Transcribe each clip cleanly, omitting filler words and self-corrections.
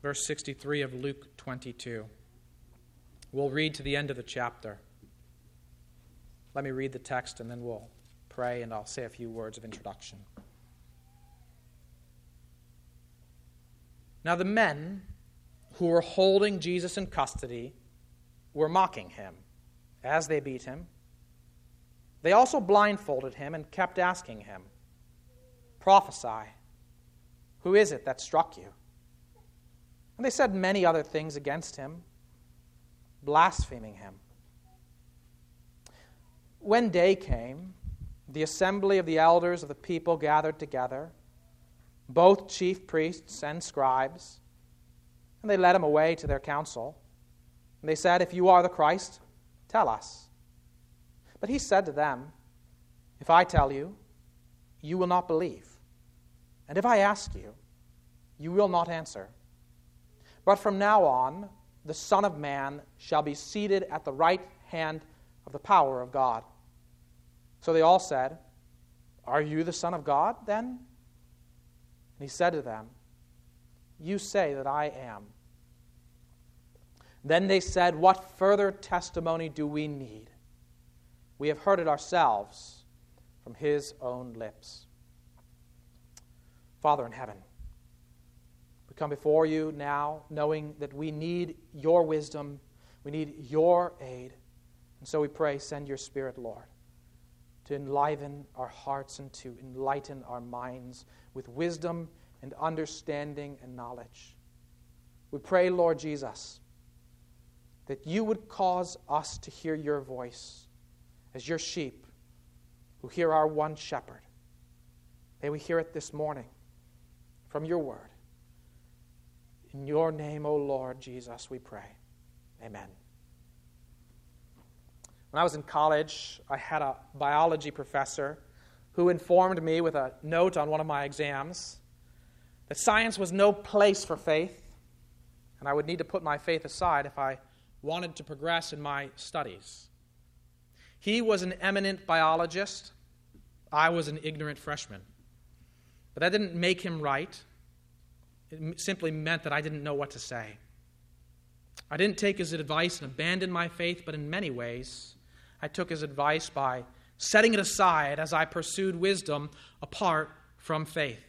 verse 63 of Luke 22. We'll read to the end of the chapter. Let me read the text and then we'll pray and I'll say a few words of introduction. Now the men who were holding Jesus in custody were mocking him as they beat him. They also blindfolded him and kept asking him, "Prophesy, who is it that struck you?" And they said many other things against him, blaspheming him. When day came, the assembly of the elders of the people gathered together, both chief priests and scribes, and they led him away to their council. And they said, "If you are the Christ, tell us." But he said to them, "If I tell you, you will not believe. And if I ask you, you will not answer. But from now on, the Son of Man shall be seated at the right hand of the power of God." So they all said, "Are you the Son of God, then?" And he said to them, "You say that I am." Then they said, "What further testimony do we need? We have heard it ourselves from his own lips." Father in heaven, we come before you now knowing that we need your wisdom, we need your aid. And so we pray, send your Spirit, Lord, to enliven our hearts and to enlighten our minds with wisdom and understanding and knowledge. We pray, Lord Jesus, that you would cause us to hear your voice as your sheep who hear our one shepherd. May we hear it this morning from your word. In your name, O Lord Jesus, we pray. Amen. When I was in college, I had a biology professor who informed me with a note on one of my exams that science was no place for faith, and I would need to put my faith aside if I wanted to progress in my studies. He was an eminent biologist. I was an ignorant freshman. But that didn't make him right. It simply meant that I didn't know what to say. I didn't take his advice and abandon my faith, but in many ways, I took his advice by setting it aside as I pursued wisdom apart from faith.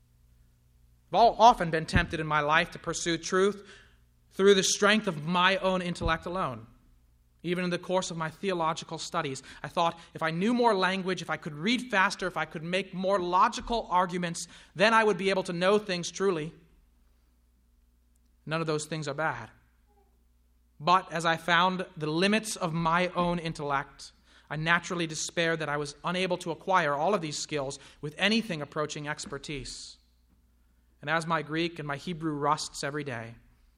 I've often been tempted in my life to pursue truth through the strength of my own intellect alone. Even in the course of my theological studies, I thought if I knew more language, if I could read faster, if I could make more logical arguments, then I would be able to know things truly. None of those things are bad. But as I found the limits of my own intellect, I naturally despaired that I was unable to acquire all of these skills with anything approaching expertise. And as my Greek and my Hebrew rusts every day,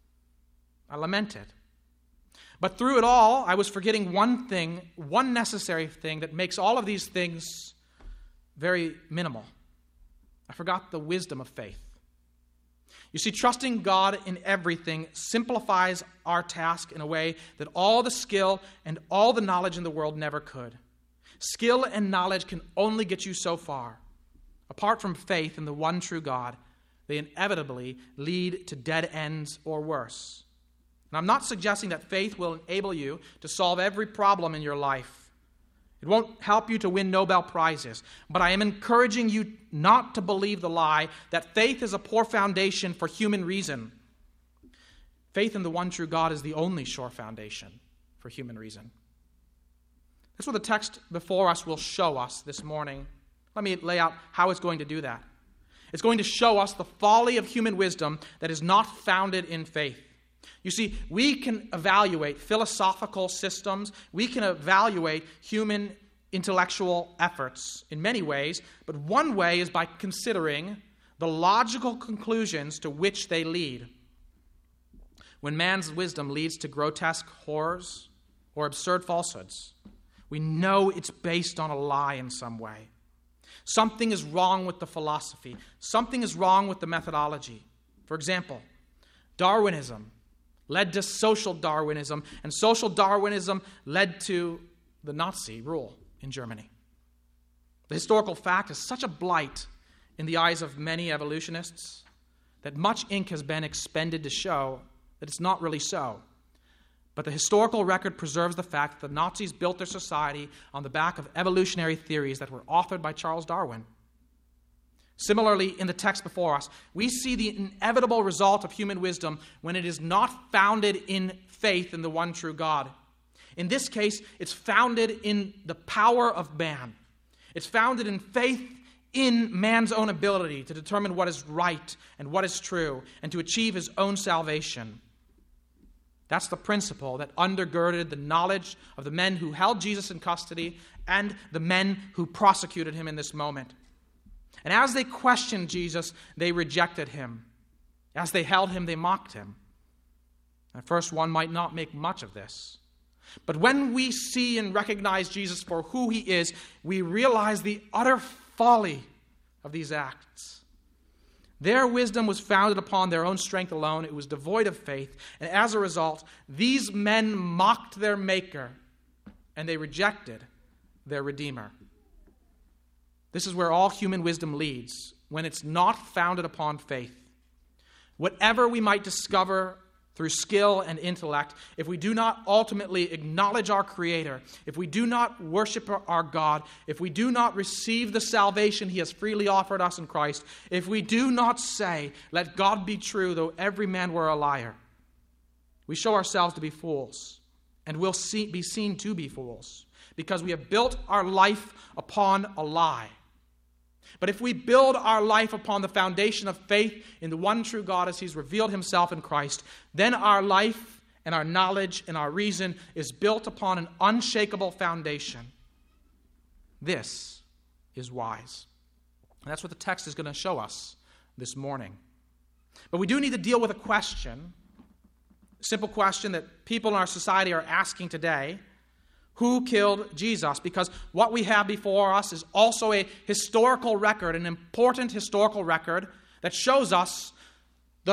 I lamented. But through it all, I was forgetting one thing, one necessary thing that makes all of these things very minimal. I forgot the wisdom of faith. You see, trusting God in everything simplifies our task in a way that all the skill and all the knowledge in the world never could. Skill and knowledge can only get you so far. Apart from faith in the one true God, they inevitably lead to dead ends or worse. And I'm not suggesting that faith will enable you to solve every problem in your life. It won't help you to win Nobel Prizes. But I am encouraging you not to believe the lie that faith is a poor foundation for human reason. Faith in the one true God is the only sure foundation for human reason. That's what the text before us will show us this morning. Let me lay out how it's going to do that. It's going to show us the folly of human wisdom that is not founded in faith. You see, we can evaluate philosophical systems, we can evaluate human intellectual efforts in many ways, but one way is by considering the logical conclusions to which they lead. When man's wisdom leads to grotesque horrors or absurd falsehoods, we know it's based on a lie in some way. Something is wrong with the philosophy. Something is wrong with the methodology. For example, Darwinism led to social Darwinism, and social Darwinism led to the Nazi rule in Germany. The historical fact is such a blight in the eyes of many evolutionists that much ink has been expended to show that it's not really so. But the historical record preserves the fact that the Nazis built their society on the back of evolutionary theories that were authored by Charles Darwin. Similarly, in the text before us, we see the inevitable result of human wisdom when it is not founded in faith in the one true God. In this case, it's founded in the power of man. It's founded in faith in man's own ability to determine what is right and what is true and to achieve his own salvation. That's the principle that undergirded the knowledge of the men who held Jesus in custody and the men who prosecuted him in this moment. And as they questioned Jesus, they rejected him. As they held him, they mocked him. At first, one might not make much of this. But when we see and recognize Jesus for who he is, we realize the utter folly of these acts. Their wisdom was founded upon their own strength alone. It was devoid of faith. And as a result, these men mocked their Maker, and they rejected their Redeemer. This is where all human wisdom leads, when it's not founded upon faith. Whatever we might discover through skill and intellect, if we do not ultimately acknowledge our Creator, if we do not worship our God, if we do not receive the salvation he has freely offered us in Christ, if we do not say, "Let God be true, though every man were a liar," we show ourselves to be fools, and will be seen to be fools, because we have built our life upon a lie. But if we build our life upon the foundation of faith in the one true God as he's revealed himself in Christ, then our life and our knowledge and our reason is built upon an unshakable foundation. This is wise. And that's what the text is going to show us this morning. But we do need to deal with a question, a simple question that people in our society are asking today. Who killed Jesus? Because what we have before us is also a historical record, an important historical record that shows us the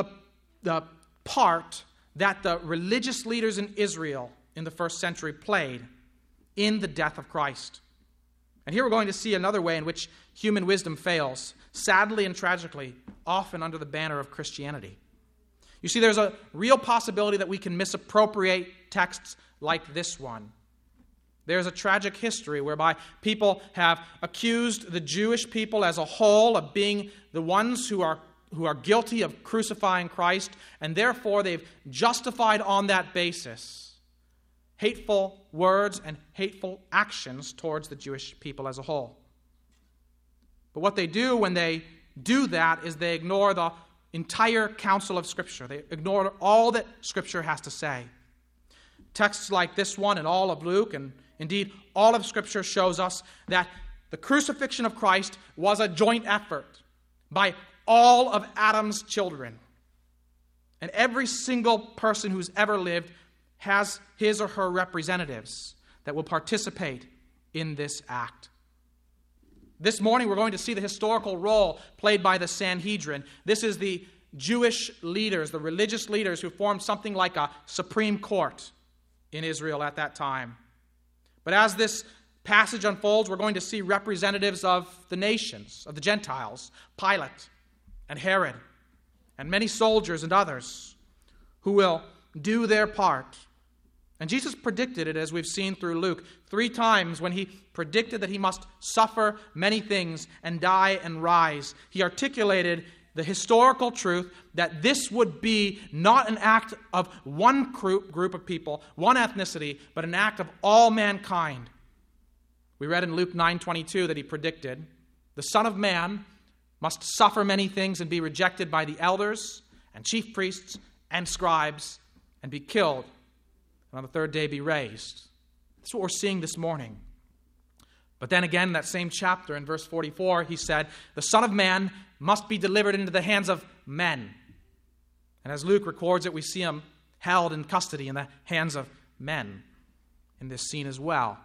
part that the religious leaders in Israel in the first century played in the death of Christ. And here we're going to see another way in which human wisdom fails, sadly and tragically, often under the banner of Christianity. You see, there's a real possibility that we can misappropriate texts like this one. There's a tragic history whereby people have accused the Jewish people as a whole of being the ones who are guilty of crucifying Christ, and therefore they've justified on that basis hateful words and hateful actions towards the Jewish people as a whole. But what they do when they do that is they ignore the entire counsel of Scripture. They ignore all that Scripture has to say. Texts like this one and all of Luke, and indeed all of Scripture, shows us that the crucifixion of Christ was a joint effort by all of Adam's children. And every single person who's ever lived has his or her representatives that will participate in this act. This morning we're going to see the historical role played by the Sanhedrin. This is the Jewish leaders, the religious leaders who formed something like a Supreme Court in Israel at that time. But as this passage unfolds, we're going to see representatives of the nations, of the Gentiles, Pilate and Herod, and many soldiers and others who will do their part. And Jesus predicted it, as we've seen through Luke, 3 times when he predicted that he must suffer many things and die and rise. He articulated the historical truth that this would be not an act of one group of people, one ethnicity, but an act of all mankind. We read in Luke 9:22 that he predicted, the Son of Man must suffer many things and be rejected by the elders and chief priests and scribes and be killed, and on the 3rd day be raised. That's what we're seeing this morning. But then again, in that same chapter, in verse 44, he said, the Son of Man must be delivered into the hands of men. And as Luke records it, we see him held in custody in the hands of men in this scene as well.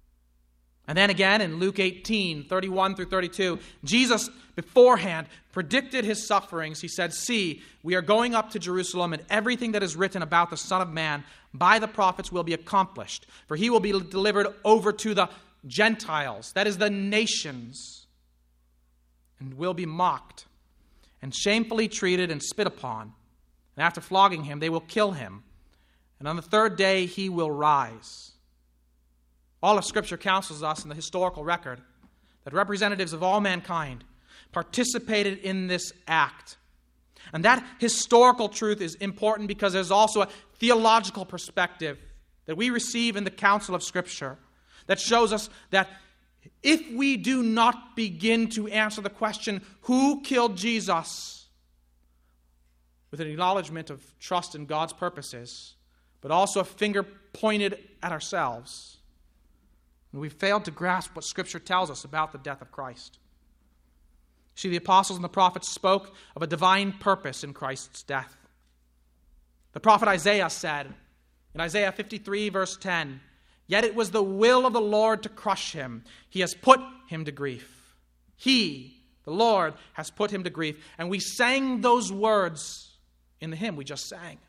And then again, in Luke 18:31 through 32, Jesus beforehand predicted his sufferings. He said, see, we are going up to Jerusalem, and everything that is written about the Son of Man by the prophets will be accomplished. For he will be delivered over to the Gentiles, that is the nations, and will be mocked. and shamefully treated and spit upon. And after flogging him, they will kill him. And on the third day he will rise. All of Scripture counsels us in the historical record that representatives of all mankind participated in this act. And that historical truth is important because there's also a theological perspective that we receive in the counsel of Scripture that shows us that if we do not begin to answer the question, who killed Jesus, with an acknowledgement of trust in God's purposes, but also a finger pointed at ourselves, we failed to grasp what Scripture tells us about the death of Christ. See, the apostles and the prophets spoke of a divine purpose in Christ's death. The prophet Isaiah said in Isaiah 53, verse 10, "Yet it was the will of the Lord to crush him. He has put him to grief." He, the Lord, has put him to grief. And we sang those words in the hymn we just sang.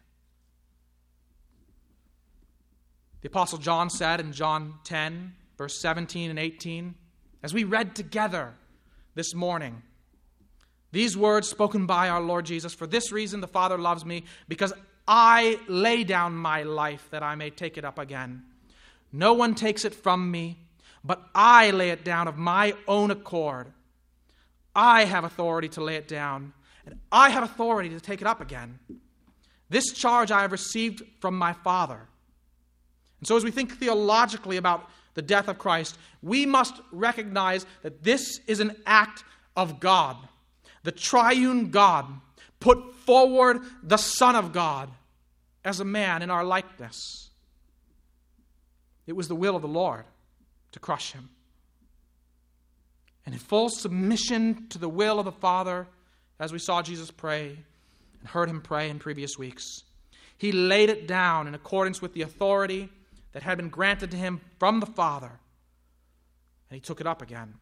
The apostle John said in John 10, verse 17 and 18, as we read together this morning, these words spoken by our Lord Jesus, "For this reason the Father loves me, because I lay down my life that I may take it up again. No one takes it from me, but I lay it down of my own accord. I have authority to lay it down, and I have authority to take it up again. This charge I have received from my Father." And so as we think theologically about the death of Christ, we must recognize that this is an act of God. The triune God put forward the Son of God as a man in our likeness. It was the will of the Lord to crush him. And in full submission to the will of the Father, as we saw Jesus pray and heard him pray in previous weeks, he laid it down in accordance with the authority that had been granted to him from the Father, and he took it up again.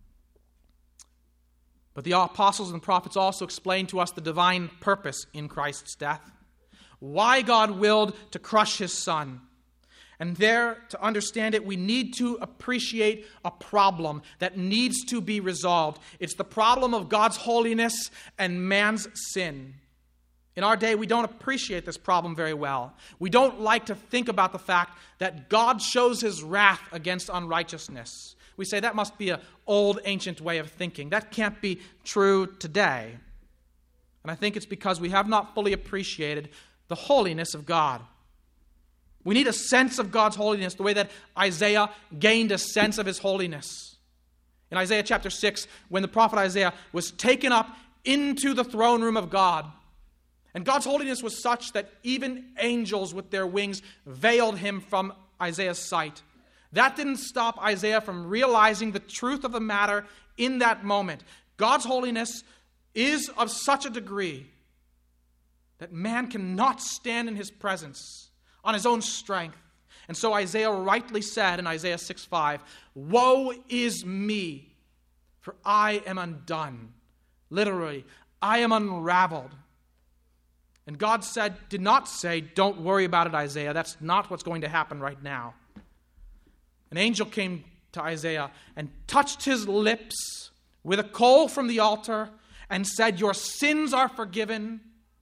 But the apostles and prophets also explained to us the divine purpose in Christ's death, why God willed to crush his Son. And there, to understand it, we need to appreciate a problem that needs to be resolved. It's the problem of God's holiness and man's sin. In our day, we don't appreciate this problem very well. We don't like to think about the fact that God shows his wrath against unrighteousness. We say that must be an old, ancient way of thinking. That can't be true today. And I think it's because we have not fully appreciated the holiness of God. We need a sense of God's holiness the way that Isaiah gained a sense of his holiness. In Isaiah chapter 6, when the prophet Isaiah was taken up into the throne room of God, and God's holiness was such that even angels with their wings veiled him from Isaiah's sight. That didn't stop Isaiah from realizing the truth of the matter in that moment. God's holiness is of such a degree that man cannot stand in his presence on his own strength. And so Isaiah rightly said in Isaiah 6:5, "Woe is me, for I am undone." Literally, I am unraveled. And God did not say, "Don't worry about it, Isaiah. That's not what's going to happen right now." An angel came to Isaiah and touched his lips with a coal from the altar and said, "Your sins are forgiven,"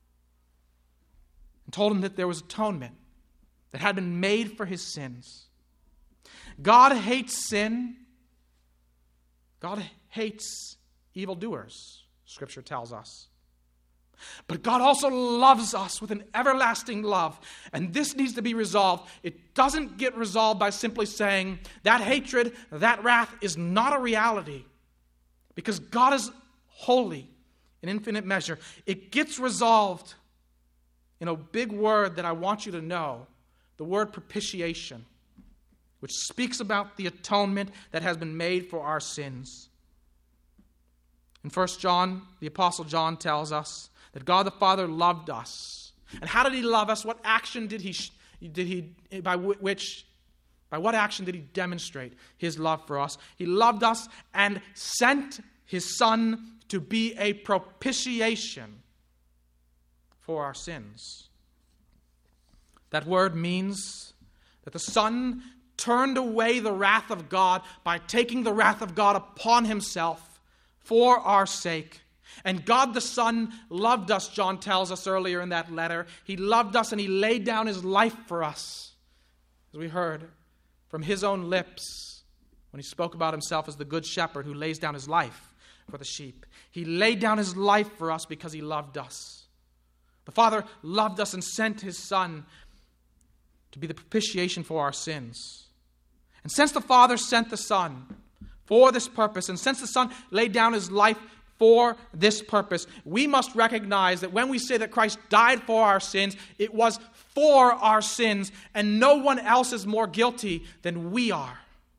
and told him that there was atonement that had been made for his sins. God hates sin. God hates evildoers, Scripture tells us. But God also loves us with an everlasting love. And this needs to be resolved. It doesn't get resolved by simply saying that hatred, that wrath is not a reality. Because God is holy in infinite measure. It gets resolved in a big word that I want you to know. The word propitiation. Which speaks about the atonement that has been made for our sins. In 1 John, the Apostle John tells us that God the Father loved us. And how did he love us? What action by what action did he demonstrate his love for us? He loved us and sent his Son to be a propitiation for our sins. That word means that the Son turned away the wrath of God by taking the wrath of God upon himself for our sake. And God the Son loved us, John tells us earlier in that letter. He loved us and he laid down his life for us, as we heard from his own lips when he spoke about himself as the good shepherd who lays down his life for the sheep. He laid down his life for us because he loved us. The Father loved us and sent his Son to be the propitiation for our sins. And since the Father sent the Son for this purpose, and since the Son laid down his life for this purpose, we must recognize that when we say that Christ died for our sins, it was for our sins, and no one else is more guilty than we are.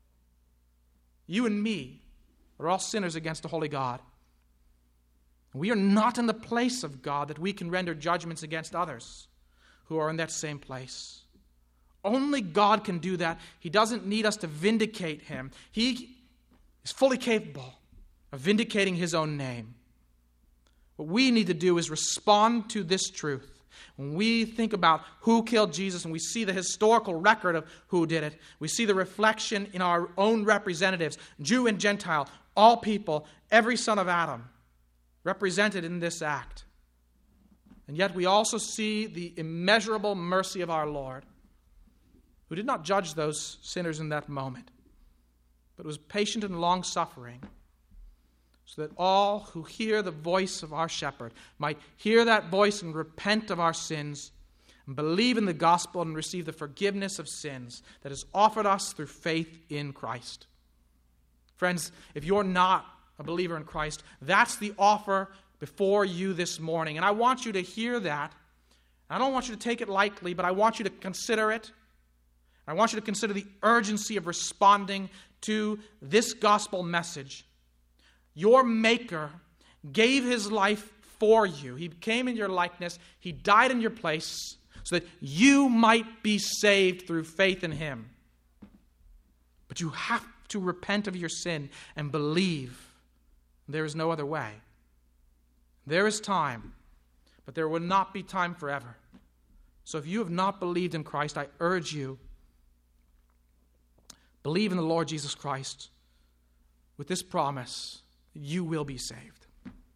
You and me are all sinners against a holy God. We are not in the place of God that we can render judgments against others who are in that same place. Only God can do that. He doesn't need us to vindicate him. He is fully capable of vindicating his own name. What we need to do is respond to this truth. When we think about who killed Jesus and we see the historical record of who did it, we see the reflection in our own representatives, Jew and Gentile, all people, every son of Adam, represented in this act. And yet we also see the immeasurable mercy of our Lord, who did not judge those sinners in that moment, but was patient and long-suffering, so that all who hear the voice of our shepherd might hear that voice and repent of our sins and believe in the gospel and receive the forgiveness of sins that is offered us through faith in Christ. Friends, if you're not a believer in Christ, that's the offer before you this morning. And I want you to hear that. I don't want you to take it lightly, but I want you to consider it. I want you to consider the urgency of responding to this gospel message. Your Maker gave his life for you. He came in your likeness. He died in your place so that you might be saved through faith in him. But you have to repent of your sin and believe. There is no other way. There is time, but there will not be time forever. So if you have not believed in Christ, I urge you, believe in the Lord Jesus Christ with this promise, you will be saved.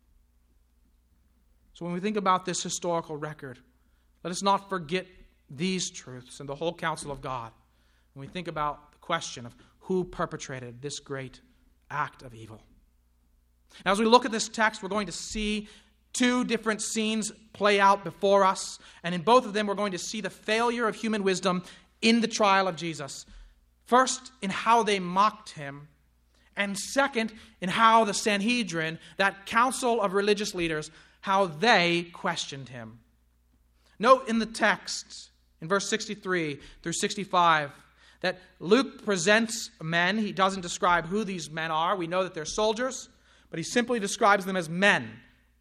So when we think about this historical record, let us not forget these truths and the whole counsel of God when we think about the question of who perpetrated this great act of evil. Now, as we look at this text, we're going to see two different scenes play out before us, and in both of them we're going to see the failure of human wisdom in the trial of Jesus. First, in how they mocked him, and second, in how the Sanhedrin, that council of religious leaders, how they questioned him. Note in the text, in verse 63 through 65, that Luke presents men. He doesn't describe who these men are. We know that they're soldiers, but he simply describes them as men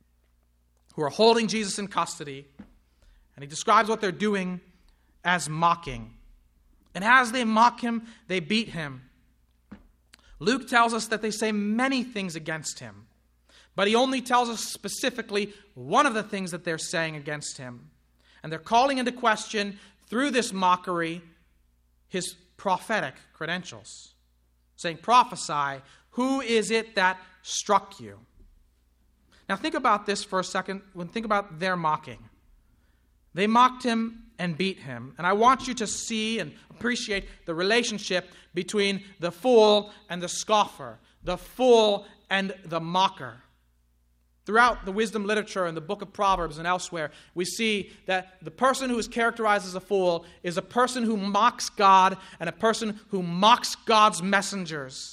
who are holding Jesus in custody, and he describes what they're doing as mocking. And as they mock him, they beat him. Luke tells us that they say many things against him, but he only tells us specifically one of the things that they're saying against him. And they're calling into question, through this mockery, his prophetic credentials, saying, prophesy, who is it that struck you? Now think about this for a second. Think about their mocking. They mocked him and beat him. And I want you to see and appreciate the relationship between the fool and the scoffer, the fool and the mocker. Throughout the wisdom literature in the book of Proverbs and elsewhere, we see that the person who is characterized as a fool is a person who mocks God and a person who mocks God's messengers.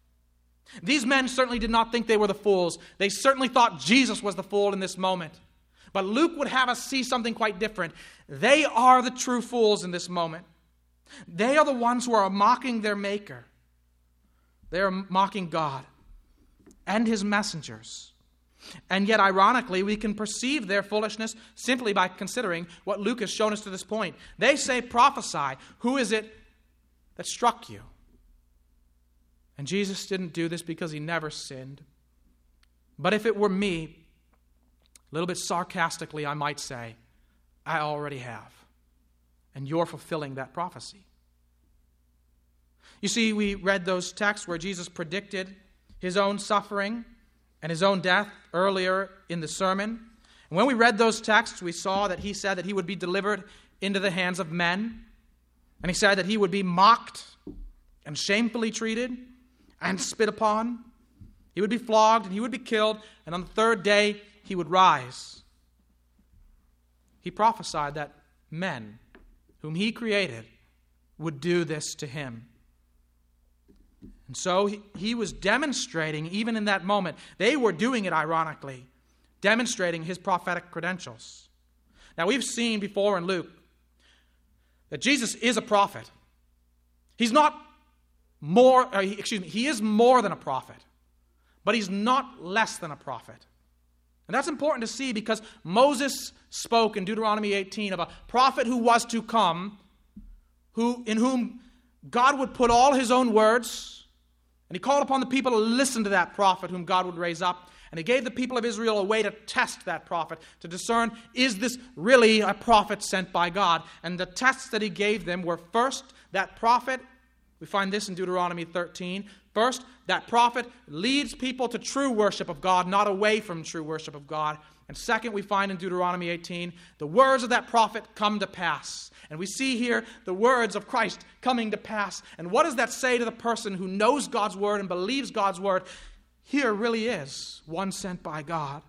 These men certainly did not think they were the fools. They certainly thought Jesus was the fool in this moment. But Luke would have us see something quite different. They are the true fools in this moment. They are the ones who are mocking their Maker. They are mocking God and his messengers. And yet, ironically, we can perceive their foolishness simply by considering what Luke has shown us to this point. They say, prophesy. Who is it that struck you? And Jesus didn't do this because he never sinned. But if it were me, a little bit sarcastically, I might say, I already have. And you're fulfilling that prophecy. You see, we read those texts where Jesus predicted his own suffering and his own death earlier in the sermon. And when we read those texts, we saw that he said that he would be delivered into the hands of men. And he said that he would be mocked and shamefully treated and spit upon. He would be flogged and he would be killed. And on the third day, he would rise. He prophesied that men whom he created would do this to him. And so he was demonstrating, even in that moment, they were doing it ironically, demonstrating his prophetic credentials. Now we've seen before in Luke that Jesus is a prophet. He's not more, he is more than a prophet, but he's not less than a prophet. And that's important to see because Moses spoke in Deuteronomy 18 of a prophet who was to come, in whom God would put all his own words, and he called upon the people to listen to that prophet whom God would raise up. And he gave the people of Israel a way to test that prophet, to discern, is this really a prophet sent by God? And the tests that he gave them were, first, that prophet, we find this in Deuteronomy 13, first, that prophet leads people to true worship of God, not away from true worship of God. And second, we find in Deuteronomy 18, the words of that prophet come to pass. And we see here the words of Christ coming to pass. And what does that say to the person who knows God's word and believes God's word? Here really is one sent by God.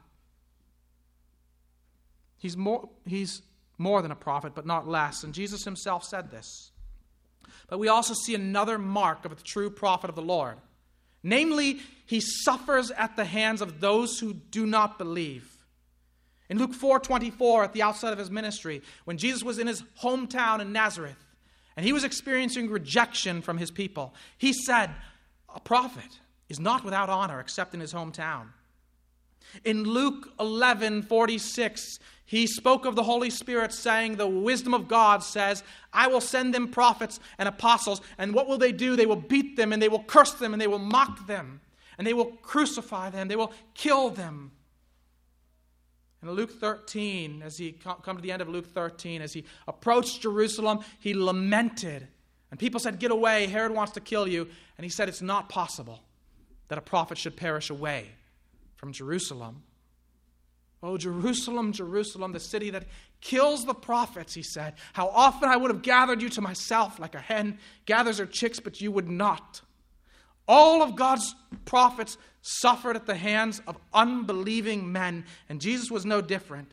He's more than a prophet, but not less. And Jesus himself said this. But we also see another mark of a true prophet of the Lord. Namely, he suffers at the hands of those who do not believe. In Luke 4:24, at the outset of his ministry, when Jesus was in his hometown in Nazareth, and he was experiencing rejection from his people, he said, a prophet is not without honor except in his hometown. In Luke 11:46, he spoke of the Holy Spirit saying, the wisdom of God says, I will send them prophets and apostles, and what will they do? They will beat them, and they will curse them, and they will mock them, and they will crucify them, they will kill them. In Luke 13, as he come to the end of Luke 13, as he approached Jerusalem, he lamented. And people said, get away, Herod wants to kill you. And he said, it's not possible that a prophet should perish away from Jerusalem. Oh, Jerusalem, Jerusalem, the city that kills the prophets, he said. How often I would have gathered you to myself like a hen gathers her chicks, but you would not. All of God's prophets suffered at the hands of unbelieving men, and Jesus was no different.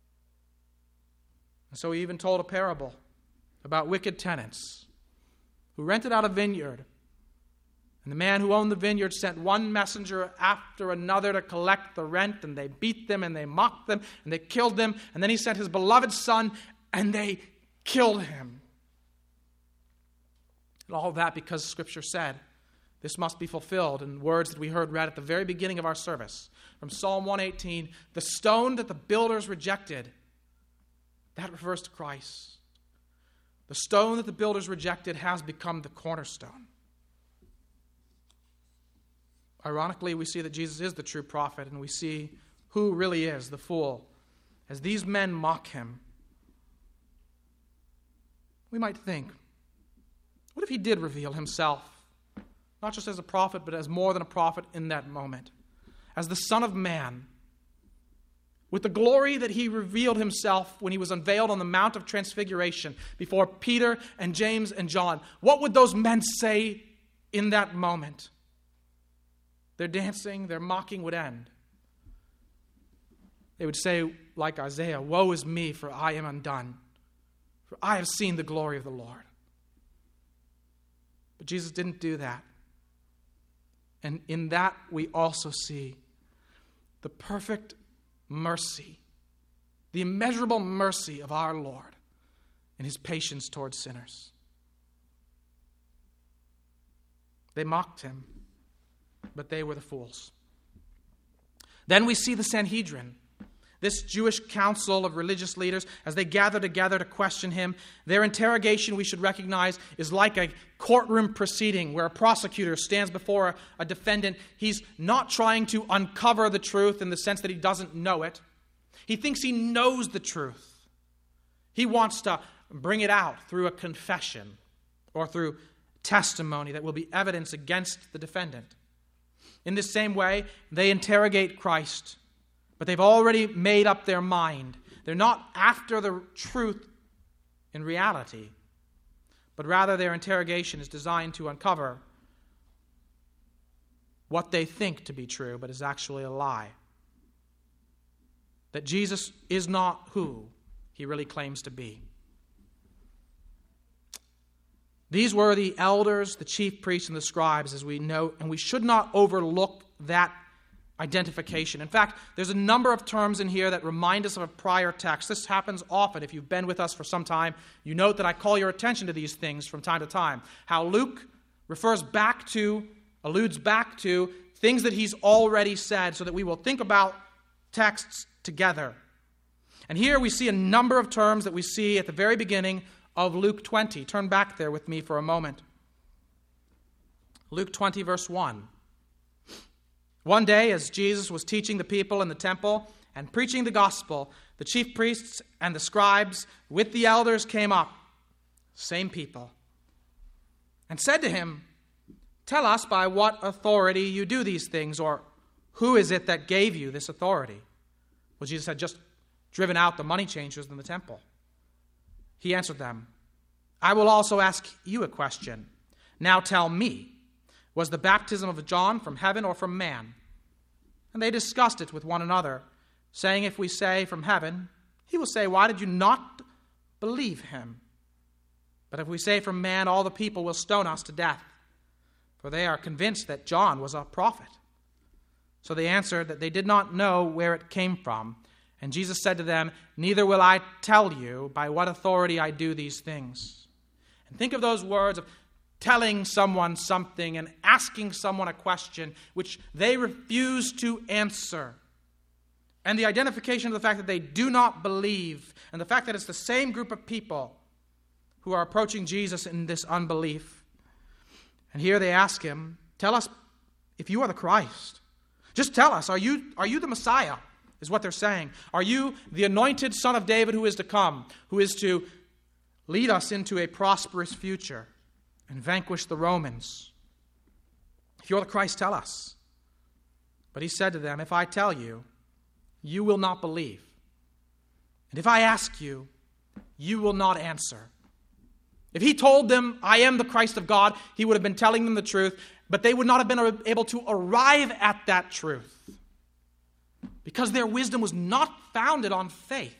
And so he even told a parable about wicked tenants who rented out a vineyard. And the man who owned the vineyard sent one messenger after another to collect the rent, and they beat them, and they mocked them, and they killed them. And then he sent his beloved son, and they killed him. And all that because Scripture said, this must be fulfilled in words that we heard read at the very beginning of our service. From Psalm 118, the stone that the builders rejected, that refers to Christ. The stone that the builders rejected has become the cornerstone. Ironically, we see that Jesus is the true prophet, and we see who really is the fool. As these men mock him, we might think, what if he did reveal himself? Not just as a prophet, but as more than a prophet in that moment. As the Son of Man. With the glory that he revealed himself when he was unveiled on the Mount of Transfiguration before Peter and James and John. What would those men say in that moment? Their dancing, their mocking would end. They would say, like Isaiah, woe is me, for I am undone. For I have seen the glory of the Lord. But Jesus didn't do that. And in that we also see the perfect mercy, the immeasurable mercy of our Lord in his patience towards sinners. They mocked him, but they were the fools. Then we see the Sanhedrin, this Jewish council of religious leaders, as they gather together to question him. Their interrogation, we should recognize, is like a courtroom proceeding where a prosecutor stands before a defendant. He's not trying to uncover the truth in the sense that he doesn't know it. He thinks he knows the truth. He wants to bring it out through a confession or through testimony that will be evidence against the defendant. in this same way, they interrogate Christ, but they've already made up their mind. They're not after the truth in reality, but rather their interrogation is designed to uncover what they think to be true, but is actually a lie. That Jesus is not who he really claims to be. These were the elders, the chief priests, and the scribes, as we know, and we should not overlook that identification. In fact, there's a number of terms in here that remind us of a prior text. This happens often. If you've been with us for some time, you note that I call your attention to these things from time to time. How Luke alludes back to things that he's already said, so that we will think about texts together. And here we see a number of terms that we see at the very beginning of Luke 20. Turn back there with me for a moment. Luke 20, verse 1. One day, as Jesus was teaching the people in the temple and preaching the gospel, the chief priests and the scribes with the elders came up, same people, and said to him, "Tell us by what authority you do these things, or who is it that gave you this authority?" Well, Jesus had just driven out the money changers in the temple. He answered them, "I will also ask you a question. Now tell me, was the baptism of John from heaven or from man?" And they discussed it with one another, saying, "If we say from heaven, he will say, 'Why did you not believe him?' But if we say from man, all the people will stone us to death, for they are convinced that John was a prophet." So they answered that they did not know where it came from. And Jesus said to them, "Neither will I tell you by what authority I do these things." And think of those words of telling someone something and asking someone a question which they refuse to answer. And the identification of the fact that they do not believe, and the fact that it's the same group of people who are approaching Jesus in this unbelief. And here they ask him, "Tell us if you are the Christ. Just tell us, are you the Messiah?" is what they're saying. "Are you the anointed Son of David who is to come, who is to lead us into a prosperous future and vanquish the Romans? If you're the Christ, tell us." But he said to them, "If I tell you, you will not believe. And if I ask you, you will not answer." If he told them, "I am the Christ of God," he would have been telling them the truth, but they would not have been able to arrive at that truth, because their wisdom was not founded on faith,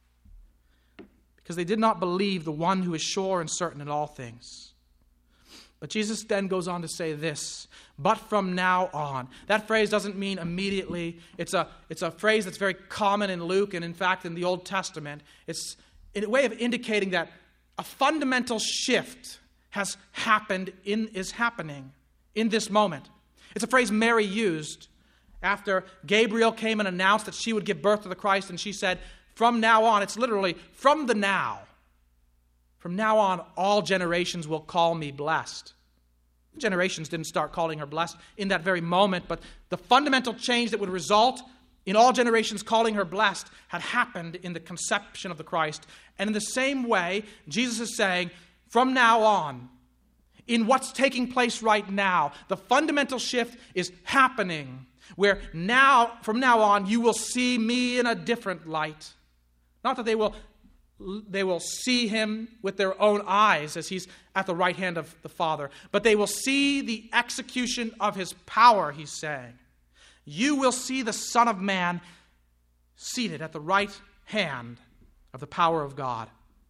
because they did not believe the one who is sure and certain in all things. But Jesus then goes on to say this, "But from now on." That phrase doesn't mean immediately. It's a phrase that's very common in Luke and in fact in the Old Testament. It's in a way of indicating that a fundamental shift is happening in this moment. It's a phrase Mary used after Gabriel came and announced that she would give birth to the Christ, and she said, "From now on," it's literally from the now. "From now on, all generations will call me blessed." Generations didn't start calling her blessed in that very moment, but the fundamental change that would result in all generations calling her blessed had happened in the conception of the Christ. And in the same way, Jesus is saying, from now on, in what's taking place right now, the fundamental shift is happening, where now, from now on, you will see me in a different light. Not that they will see him with their own eyes as he's at the right hand of the Father, but they will see the execution of his power, he's saying. You will see the Son of Man seated at the right hand of the power of God.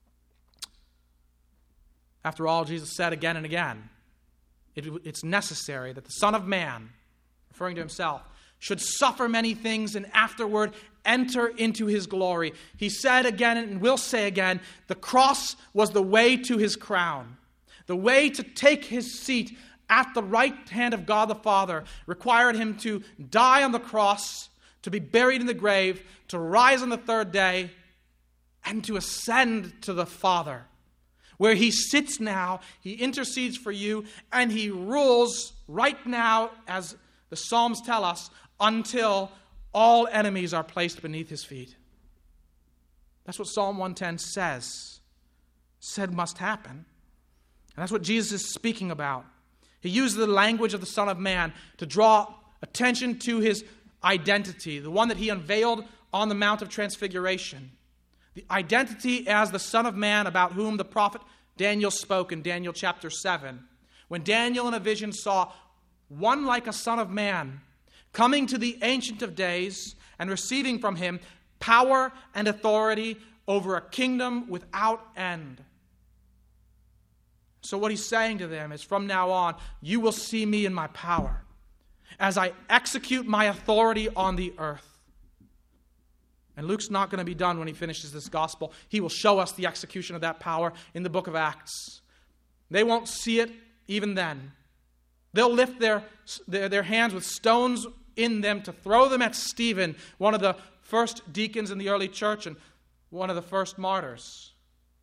After all, Jesus said again and again, it's necessary that the Son of Man, referring to himself, should suffer many things and afterward enter into his glory. He said again and will say again, the cross was the way to his crown. The way to take his seat at the right hand of God the Father required him to die on the cross, to be buried in the grave, to rise on the third day, and to ascend to the Father, where he sits now, he intercedes for you, and he rules right now, as the Psalms tell us, until all enemies are placed beneath his feet. That's what Psalm 110 said must happen. And that's what Jesus is speaking about. He used the language of the Son of Man to draw attention to his identity, the one that he unveiled on the Mount of Transfiguration. The identity as the Son of Man about whom the prophet Daniel spoke in Daniel chapter 7. When Daniel in a vision saw one like a Son of Man coming to the Ancient of Days and receiving from him power and authority over a kingdom without end. So what he's saying to them is, from now on, you will see me in my power as I execute my authority on the earth. And Luke's not going to be done when he finishes this gospel. He will show us the execution of that power in the book of Acts. They won't see it even then. They'll lift their hands with stones in them to throw them at Stephen, one of the first deacons in the early church and one of the first martyrs.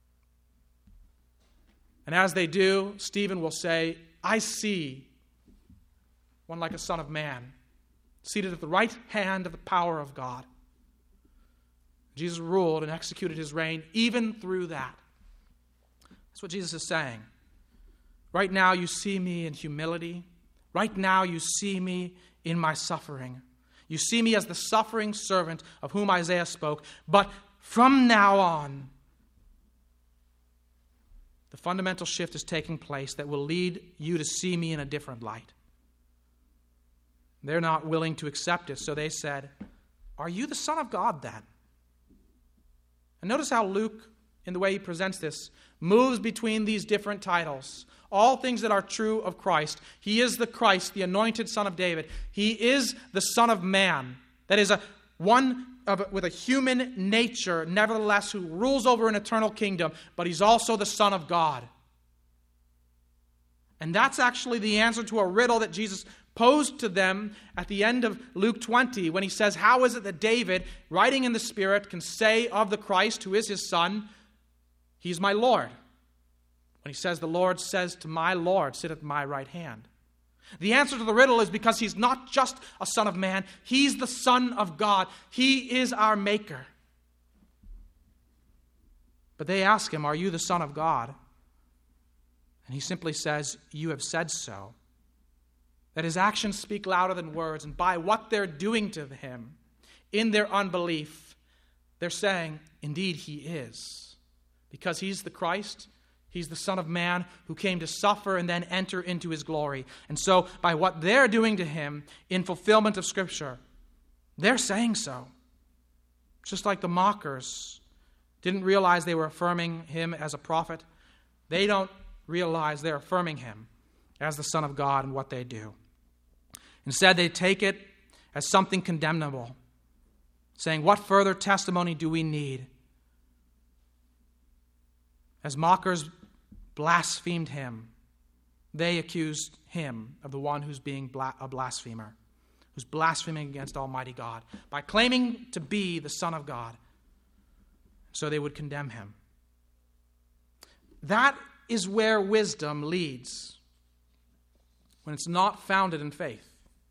And as they do, Stephen will say, I see one like a Son of Man, seated at the right hand of the power of God. Jesus ruled and executed his reign even through that. That's what Jesus is saying. Right now you see me in humility. Right now you see me in my suffering. You see me as the suffering servant of whom Isaiah spoke. But from now on, the fundamental shift is taking place that will lead you to see me in a different light. They're not willing to accept it, so they said, are you the Son of God then? And notice how Luke, in the way he presents this, moves between these different titles. All things that are true of Christ. He is the Christ, the anointed Son of David. He is the Son of Man. That is one with a human nature, nevertheless, who rules over an eternal kingdom, but he's also the Son of God. And that's actually the answer to a riddle that Jesus posed to them at the end of Luke 20 when he says, how is it that David, writing in the Spirit, can say of the Christ, who is his Son, he's my Lord? When he says, the Lord says to my Lord, sit at my right hand. The answer to the riddle is because he's not just a Son of Man, he's the Son of God. He is our Maker. But they ask him, are you the Son of God? And he simply says, you have said so. That his actions speak louder than words, and by what they're doing to him, in their unbelief, they're saying, indeed he is. Because he's the Christ, he's the Son of Man who came to suffer and then enter into his glory. And so, by what they're doing to him in fulfillment of Scripture, they're saying so. Just like the mockers didn't realize they were affirming him as a prophet, they don't realize they're affirming him as the Son of God in what they do. Instead, they take it as something condemnable, saying, what further testimony do we need? As mockers blasphemed him, they accused him of the one who's being a blasphemer, who's blaspheming against Almighty God by claiming to be the Son of God. So they would condemn him. That is where wisdom leads when it's not founded in faith.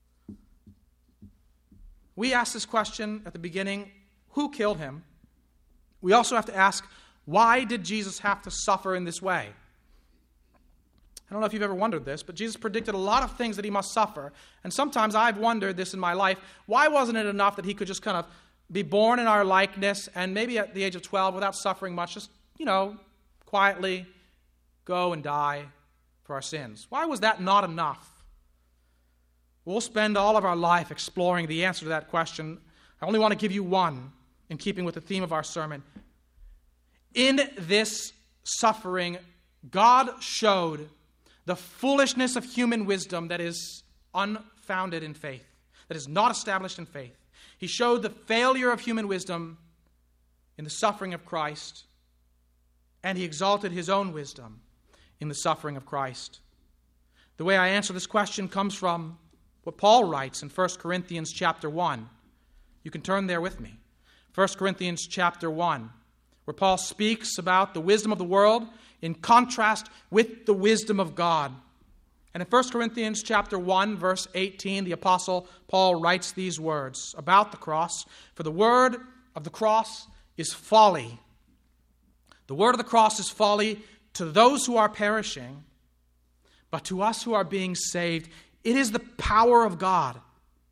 We asked this question at the beginning, who killed him? We also have to ask, why did Jesus have to suffer in this way? I don't know if you've ever wondered this, but Jesus predicted a lot of things that he must suffer. And sometimes I've wondered this in my life. Why wasn't it enough that he could just kind of be born in our likeness and maybe at the age of 12 without suffering much, just, quietly go and die for our sins? Why was that not enough? We'll spend all of our life exploring the answer to that question. I only want to give you one in keeping with the theme of our sermon. In this suffering, God showed the foolishness of human wisdom that is unfounded in faith, that is not established in faith. He showed the failure of human wisdom in the suffering of Christ, and he exalted his own wisdom in the suffering of Christ. The way I answer this question comes from what Paul writes in 1 Corinthians chapter 1. You can turn there with me. 1 Corinthians chapter 1, where Paul speaks about the wisdom of the world in contrast with the wisdom of God. And in 1 Corinthians chapter 1, verse 18, the Apostle Paul writes these words about the cross. For the word of the cross is folly. The word of the cross is folly to those who are perishing, but to us who are being saved, it is the power of God.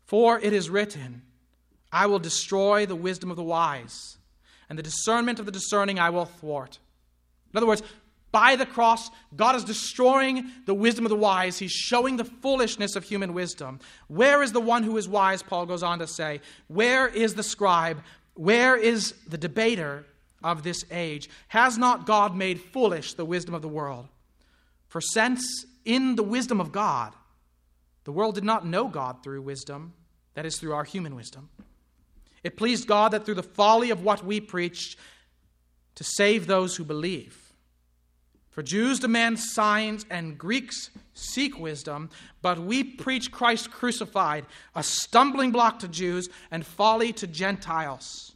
For it is written, I will destroy the wisdom of the wise, and the discernment of the discerning I will thwart. In other words, by the cross, God is destroying the wisdom of the wise. He's showing the foolishness of human wisdom. Where is the one who is wise, Paul goes on to say? Where is the scribe? Where is the debater of this age? Has not God made foolish the wisdom of the world? For since in the wisdom of God, the world did not know God through wisdom, that is, through our human wisdom, it pleased God that through the folly of what we preached to save those who believe. For Jews demand signs and Greeks seek wisdom, but we preach Christ crucified, a stumbling block to Jews and folly to Gentiles.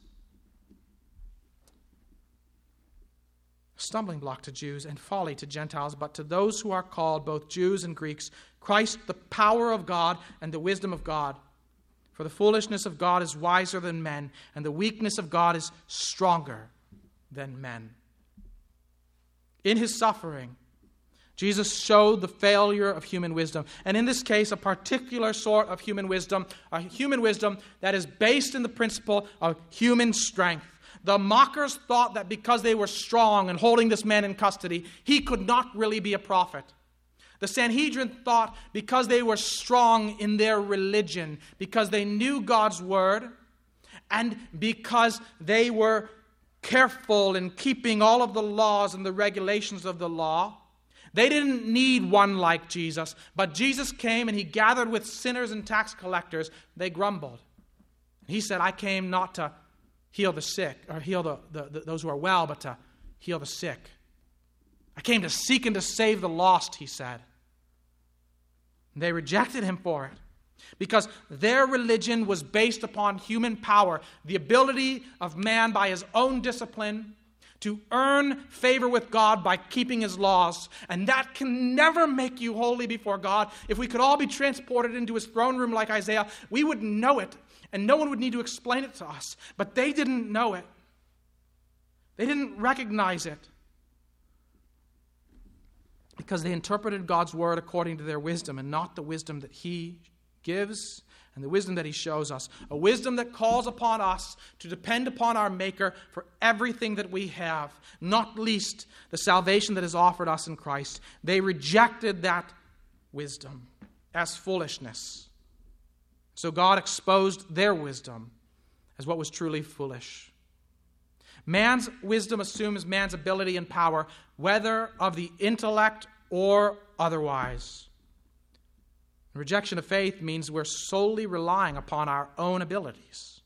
A stumbling block to Jews and folly to Gentiles, but to those who are called, both Jews and Greeks, Christ the power of God and the wisdom of God. For the foolishness of God is wiser than men, and the weakness of God is stronger than men. In his suffering, Jesus showed the failure of human wisdom. And in this case, a particular sort of human wisdom, a human wisdom that is based in the principle of human strength. The mockers thought that because they were strong and holding this man in custody, he could not really be a prophet. The Sanhedrin thought because they were strong in their religion, because they knew God's word, and because they were careful in keeping all of the laws and the regulations of the law, they didn't need one like Jesus. But Jesus came and he gathered with sinners and tax collectors. They grumbled. He said, I came not to heal the sick or heal those who are well, but to heal the sick. I came to seek and to save the lost, he said. And they rejected him for it, because their religion was based upon human power, the ability of man by his own discipline to earn favor with God by keeping his laws. And that can never make you holy before God. If we could all be transported into his throne room like Isaiah, we would know it, and no one would need to explain it to us. But they didn't know it. They didn't recognize it, because they interpreted God's word according to their wisdom and not the wisdom that he gives and the wisdom that he shows us. A wisdom that calls upon us to depend upon our Maker for everything that we have, not least the salvation that is offered us in Christ. They rejected that wisdom as foolishness. So God exposed their wisdom as what was truly foolish. Man's wisdom assumes man's ability and power, whether of the intellect or otherwise. Rejection of faith means we're solely relying upon our own abilities.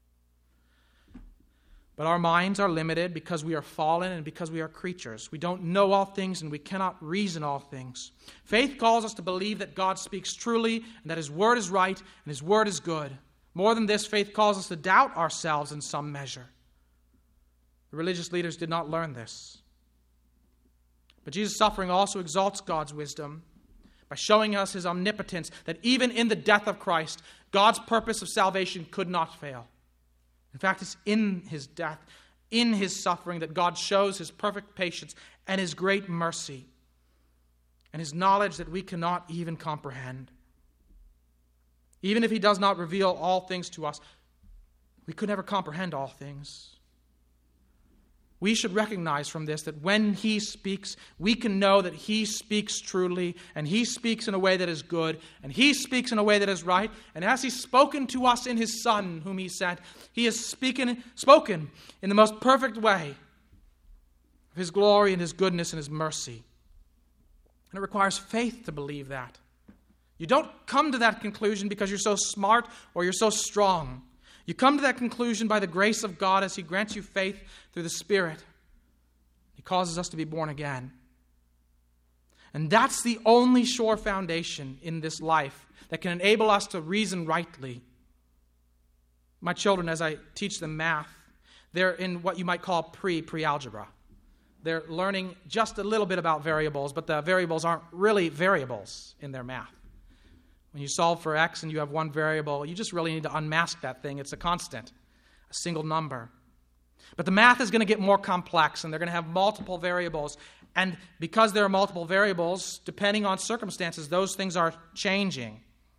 But our minds are limited because we are fallen and because we are creatures. We don't know all things and we cannot reason all things. Faith calls us to believe that God speaks truly and that his word is right and his word is good. More than this, faith calls us to doubt ourselves in some measure. The religious leaders did not learn this. But Jesus' suffering also exalts God's wisdom by showing us his omnipotence, that even in the death of Christ, God's purpose of salvation could not fail. In fact, it's in his death, in his suffering, that God shows his perfect patience and his great mercy and his knowledge that we cannot even comprehend. Even if he does not reveal all things to us, we could never comprehend all things. We should recognize from this that when he speaks, we can know that he speaks truly, and he speaks in a way that is good, and he speaks in a way that is right. And as he's spoken to us in his Son, whom he sent, he has spoken in the most perfect way of his glory and his goodness and his mercy. And it requires faith to believe that. You don't come to that conclusion because you're so smart or you're so strong. You come to that conclusion by the grace of God as he grants you faith through the Spirit. He causes us to be born again. And that's the only sure foundation in this life that can enable us to reason rightly. My children, as I teach them math, they're in what you might call pre-algebra. They're learning just a little bit about variables, but the variables aren't really variables in their math. When you solve for x and you have one variable, you just really need to unmask that thing. It's a constant, a single number. But the math is going to get more complex, and they're going to have multiple variables. And because there are multiple variables, depending on circumstances, those things are changing.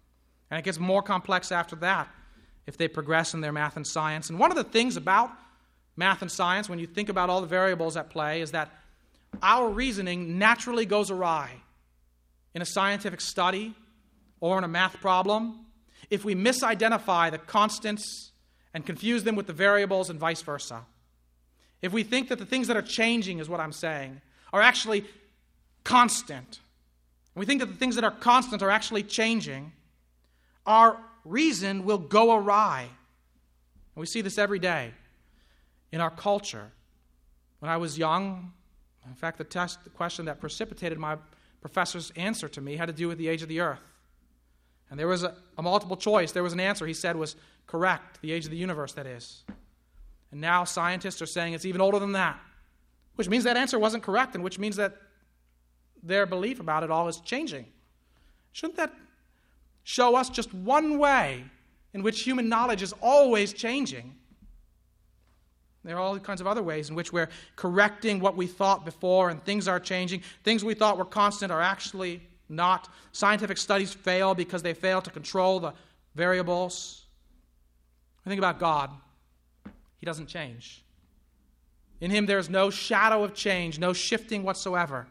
And it gets more complex after that if they progress in their math and science. And one of the things about math and science, when you think about all the variables at play, is that our reasoning naturally goes awry in a scientific study or in a math problem if we misidentify the constants and confuse them with the variables and vice versa. If we think that the things that are changing, is what I'm saying, are actually constant, we think that the things that are constant are actually changing, our reason will go awry. And we see this every day in our culture. When I was young, in fact, the question that precipitated my professor's answer to me had to do with the age of the earth. And there was a multiple choice. There was an answer he said was correct, the age of the universe, that is. And now scientists are saying it's even older than that, which means that answer wasn't correct, and which means that their belief about it all is changing. Shouldn't that show us just one way in which human knowledge is always changing? There are all kinds of other ways in which we're correcting what we thought before, and things are changing. Things we thought were constant are actually not. Scientific studies fail because they fail to control the variables. Think about God. He doesn't change. In him there is no shadow of change, no shifting whatsoever.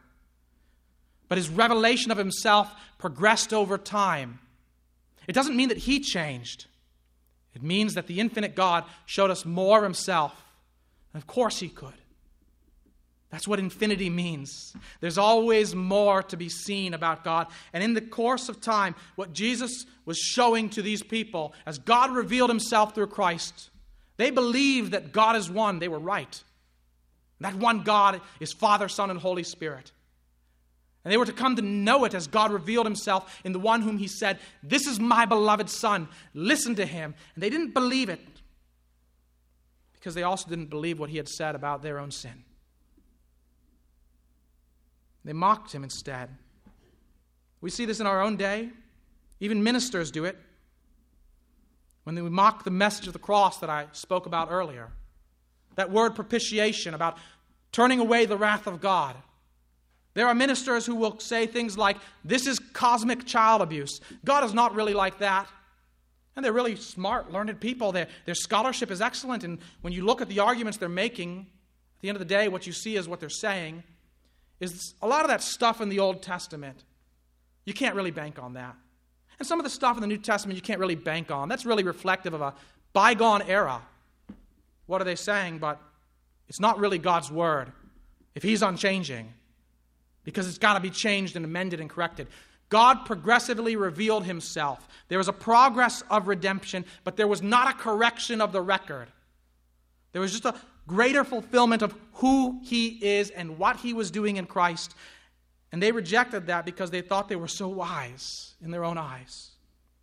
But his revelation of himself progressed over time. It doesn't mean that he changed. It means that the infinite God showed us more of himself. And of course he could. That's what infinity means. There's always more to be seen about God. And in the course of time, what Jesus was showing to these people, as God revealed himself through Christ, they believed that God is one. They were right. That one God is Father, Son, and Holy Spirit. And they were to come to know it as God revealed himself in the one whom he said, "This is my beloved Son. Listen to him." And they didn't believe it because they also didn't believe what he had said about their own sin. They mocked him instead. We see this in our own day. Even ministers do it. When they mock the message of the cross that I spoke about earlier. That word propitiation, about turning away the wrath of God. There are ministers who will say things like, "This is cosmic child abuse. God is not really like that." And they're really smart, learned people. Their scholarship is excellent. And when you look at the arguments they're making, at the end of the day, what you see is what they're saying is a lot of that stuff in the Old Testament. You can't really bank on that. And some of the stuff in the New Testament you can't really bank on. That's really reflective of a bygone era. What are they saying? But it's not really God's word if he's unchanging, because it's got to be changed and amended and corrected. God progressively revealed himself. There was a progress of redemption, but there was not a correction of the record. There was just a greater fulfillment of who he is and what he was doing in Christ. And they rejected that because they thought they were so wise in their own eyes.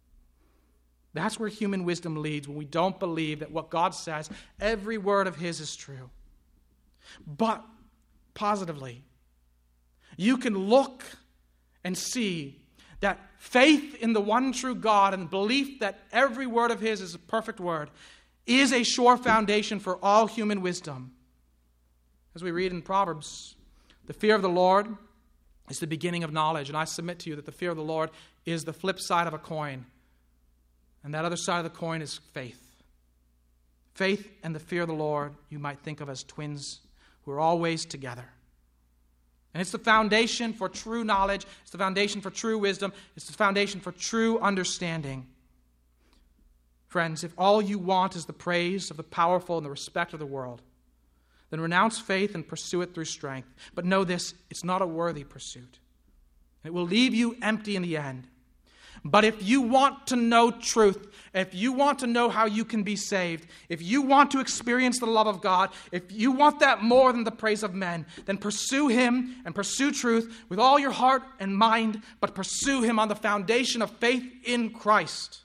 That's where human wisdom leads, when we don't believe that what God says, every word of his is true. But positively, you can look and see that faith in the one true God and belief that every word of his is a perfect word is a sure foundation for all human wisdom. As we read in Proverbs, the fear of the Lord is the beginning of knowledge. And I submit to you that the fear of the Lord is the flip side of a coin. And that other side of the coin is faith. Faith and the fear of the Lord you might think of as twins who are always together. And it's the foundation for true knowledge. It's the foundation for true wisdom. It's the foundation for true understanding. Friends, if all you want is the praise of the powerful and the respect of the world, then renounce faith and pursue it through strength. But know this, it's not a worthy pursuit. It will leave you empty in the end. But if you want to know truth, if you want to know how you can be saved, if you want to experience the love of God, if you want that more than the praise of men, then pursue him and pursue truth with all your heart and mind, but pursue him on the foundation of faith in Christ.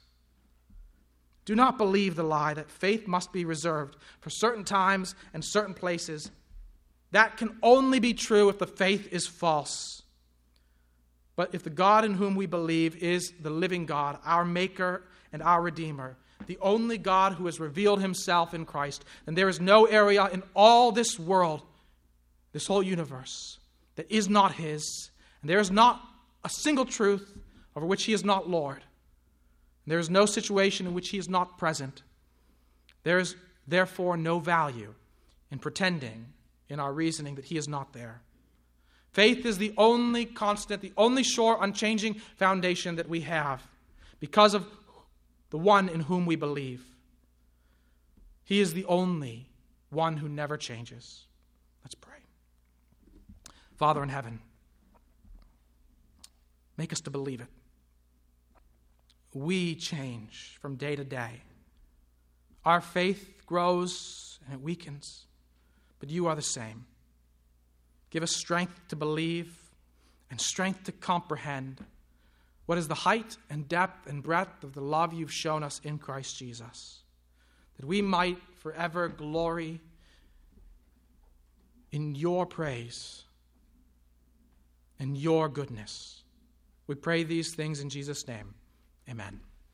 Do not believe the lie that faith must be reserved for certain times and certain places. That can only be true if the faith is false. But if the God in whom we believe is the living God, our Maker and our Redeemer, the only God who has revealed himself in Christ, then there is no area in all this world, this whole universe, that is not his. And there is not a single truth over which he is not Lord. There is no situation in which he is not present. There is therefore no value in pretending in our reasoning that he is not there. Faith is the only constant, the only sure, unchanging foundation that we have because of the one in whom we believe. He is the only one who never changes. Let's pray. Father in heaven, make us to believe it. We change from day to day. Our faith grows and it weakens, but you are the same. Give us strength to believe and strength to comprehend what is the height and depth and breadth of the love you've shown us in Christ Jesus, that we might forever glory in your praise and your goodness. We pray these things in Jesus' name. Amen.